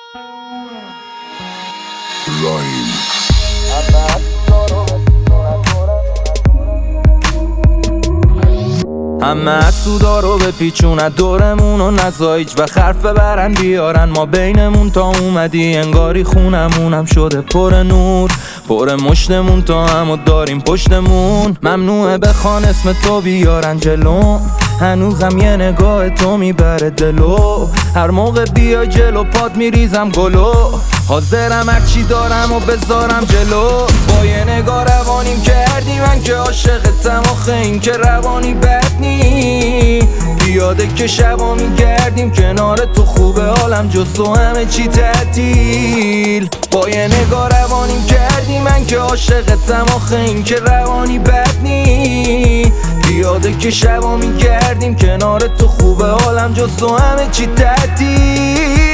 رایم همه سودا رو بپیچونن دورمون و نزایج و خرف ببرن بیارن ما بینمون تا اومدی انگاری خونمونم شده پر نور پر مشتمون تا همو داریم پشتمون ممنوعه بخوان اسم تو بیارن جلو هنوزم یه نگاه تو میبره دلو هر موقع بیا جلو پاد میریزم گلو حاضرم هرچی دارم و بذارم جلو با یه نگاه روانیم کردی من که عاشقتم آخه این که روانی بد نی بیاده که شبا میگردیم کنار تو خوبه حالم جز تو همه چی تعطیل با یه نگاه روانیم کردی من که عاشقتم آخه این که روانی بد نی بیاده که شبا میگردیم کنار تو خوبه حالم جز تو همه چی تعطیل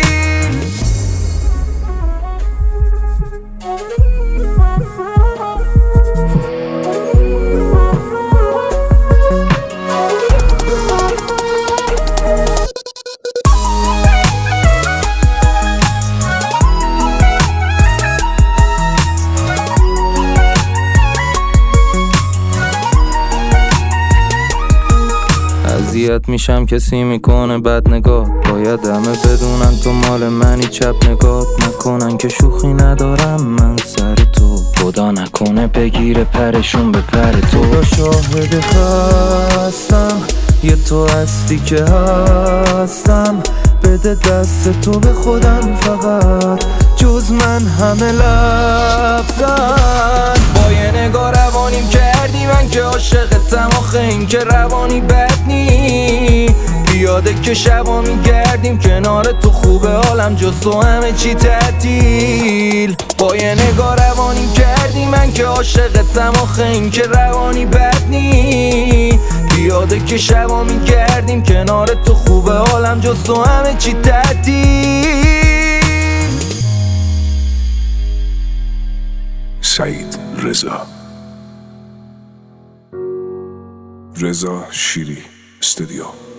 اذیت میشم کسی میکنه بد نگاه باید همه بدونن تو مال منی چپ نگاه نکنن که شوخی ندارم من سر تو خدا نکنه بگیره پرشون به پر تو شاهد خستم یه تو هستی که هستم بده دست تو به خودم فقط جز من همه لبزن با یه نگاه روانیم کردی من که عاشقتم آخه این که روانی بد نی بیاده که شبا میگردیم کنار تو خوبه حالم جز تو همه چی تعطیل با یه نگاه روانیم کردی من که عاشقتم آخه این که روانی بد نی بیاده که شبا میگردیم کنار تو خوبه حالم جز تو همه چی تعطیل سعید رضا شیری استودیو